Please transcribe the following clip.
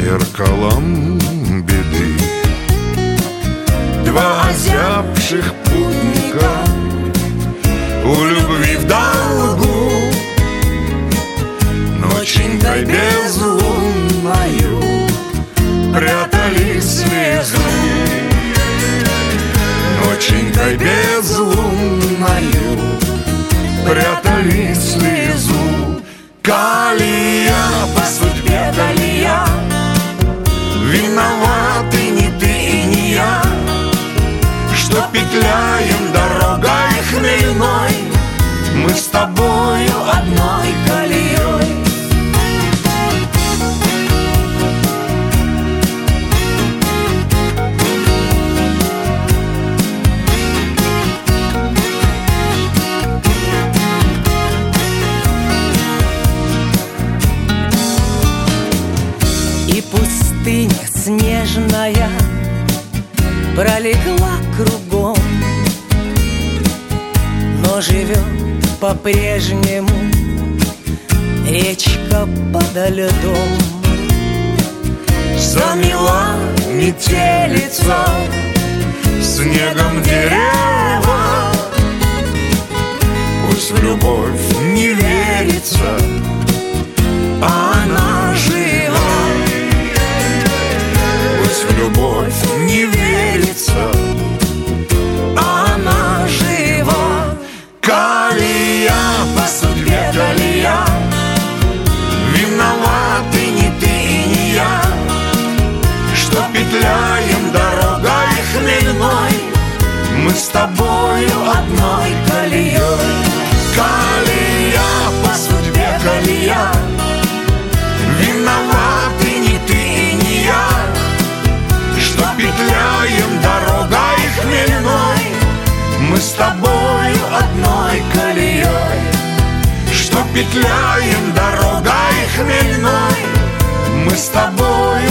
зеркалом беды. Два озябших путника у любви в долгу, ноченькой безлунною прятали слезу. Ноченькой безлунною прятали слезу. Калия, по судьбе Калия, виноваты не ты и не я, что петляем дорогой хмельной, мы с тобою одной колеей. И пустыня снежная пролегла кругом, но живет по-прежнему речка подо льдом. Замела метелица снегом дерева, пусть в любовь не верится, а она жива. Пусть в любовь не верится, а она жива. Калия, по судьбе Калия, виноваты не ты и не я, что петляем дорогой хмельной, мы с тобою одной колеей. Калия, по судьбе Калия, виноваты не ты и не я, что петляем дорогой хмельной, мы с тобою одной колеей. Что петляем дорогой хмельной, мы с тобой